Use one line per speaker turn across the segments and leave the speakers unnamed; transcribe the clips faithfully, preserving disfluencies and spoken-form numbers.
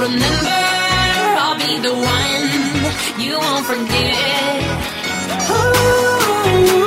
remember, I'll be the one you won't forget. Ooh.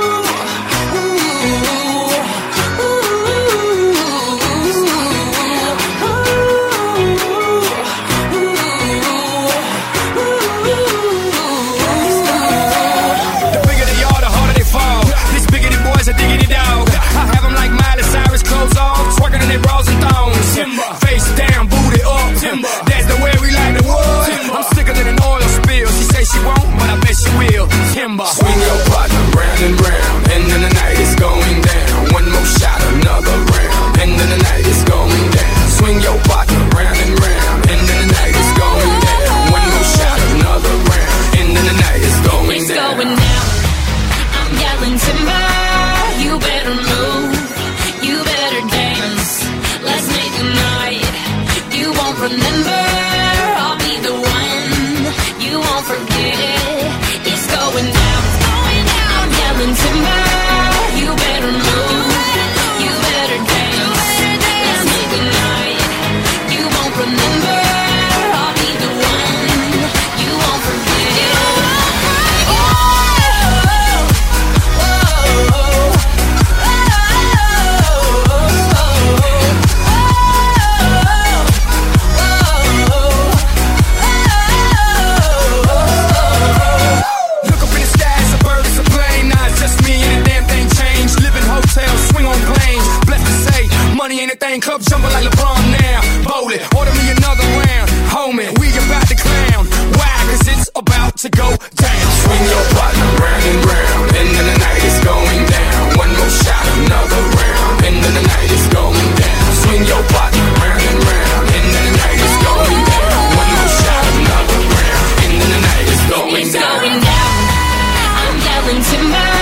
Bras and thongs, Timber. Face down, booty up, Timber. That's the way we like the wood. Timber. I'm sicker than an oil spill. She say she won't, but I bet she will. Timber. Swing your partner round and round, and then the night is going down. One more shot, another round, and then the night is going down. Swing your partner round and round, and then the night is going down. One more shot, another round, and then the night is going
it's
down.
It's going down. I'm yelling timber. You better move. You better dance. Let's make a night you won't remember. I'll be the one you won't forget. It's going down. I'm yelling timber. You better move. You better dance. Let's make a night you won't remember. I'll be the one you won't forget. Oh, oh, oh, oh.
Money ain't a thing, club jumping like LeBron now. Bowl it, order me another round. Homie, we about to clown. Why? Cause it's about to go down. Swing your partner round and round, and then the night is going down. One more shot, another round, and then the night is going down. Swing your partner round and round, and then the night is going down. One more shot, another round, and then the night is going
it's
down.
Going down. I'm yelling timber.